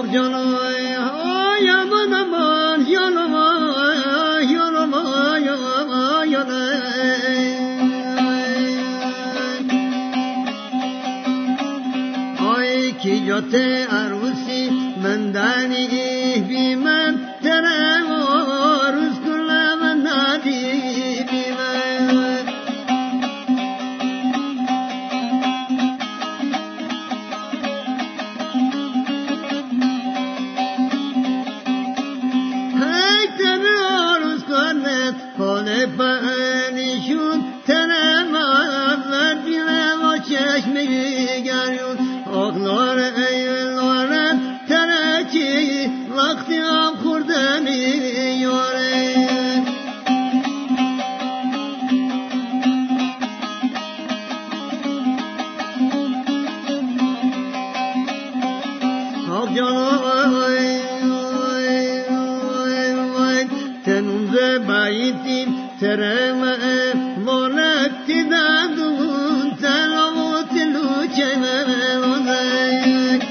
جانای های من من یانما یانما یانما آی کی جاته عروسی من دانی بی من ترم روز کلم نادی بی من های تر روز کنه خانه پنیشون ترم وردیم و چشمی گریون آقلار ایلارم ترکی وقتی هم خوردنی یاره آق جانای تنونزه بایتیم ترمه مولکتی دادون تلوت لوچه ممونه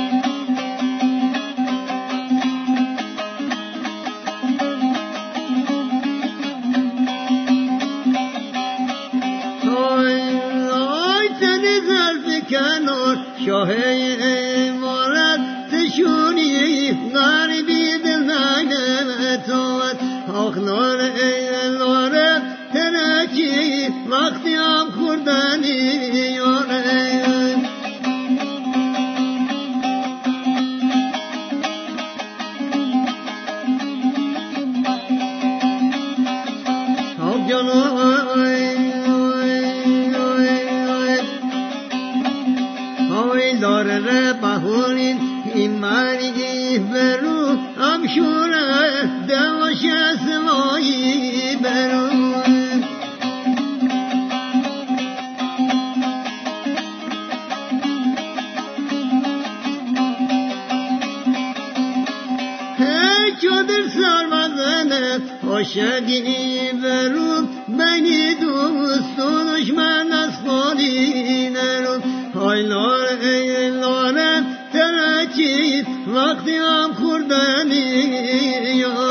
آی تنی زلف کنار شاهی مالت تشونی غریبی دل نگمتوت آخنار ایلاره ترکی وقتی هم خوردنی یاره آب جانای داره بهولین ایمانی برو امشوره دواش اسمایی برو چادر سرمزنه عاشقی برو بینی دوست و دشمن از خودی نرو های لاره ترکی وقتی هم خوردنی